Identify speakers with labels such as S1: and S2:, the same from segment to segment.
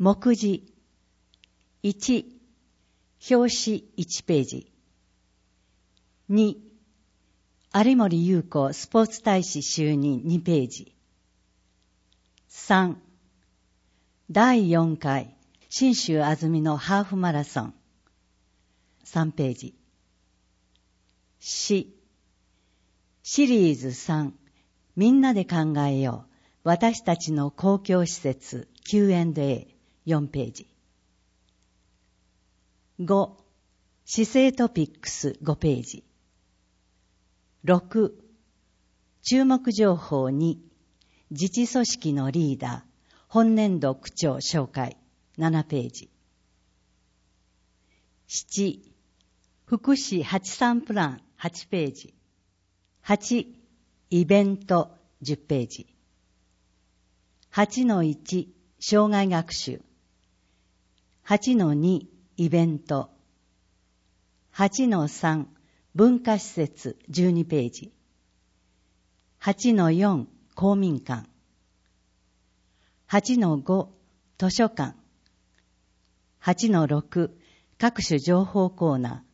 S1: 目次1、表紙1ページ。2、有森裕子スポーツ大使就任2ページ。3、第4回信州安曇のハーフマラソン3ページ。4、シリーズ3、みんなで考えよう私たちの公共施設 Q&A 4ページ。5、市政トピックス5ページ。6、注目情報2、自治組織のリーダー、本年度区長紹介7ページ。7、福祉83プラン8ページ。8、イベント10ページ。8-1、障害学習。8-2、イベント。8-3、文化施設12ページ。8-4、公民館。8-5、図書館。8-6、各種情報コーナ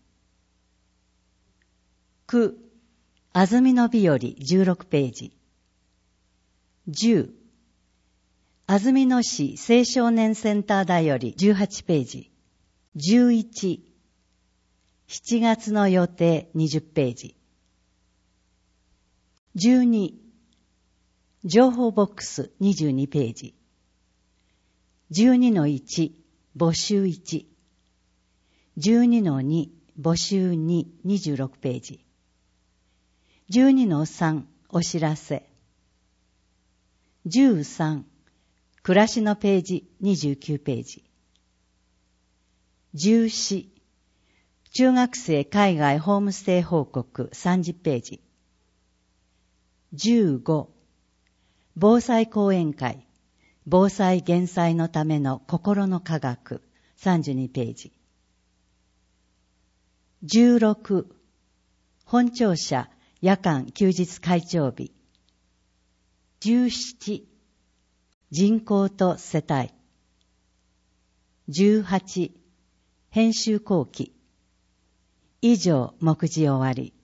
S1: ー。9、安曇野日和16ページ。10、安曇野市青少年センターだより18ページ。11、7月の予定20ページ。12、情報ボックス22ページ。12-1、募集1。12-2、募集2、26ページ。12-3、お知らせ。13、暮らしのページ29ページ。14、中学生海外ホームステイ報告30ページ。15、防災講演会、防災減災のための心の科学32ページ。16、本庁舎夜間休日会長日。17、人口と世帯。18、編集後期。以上、目次終わり。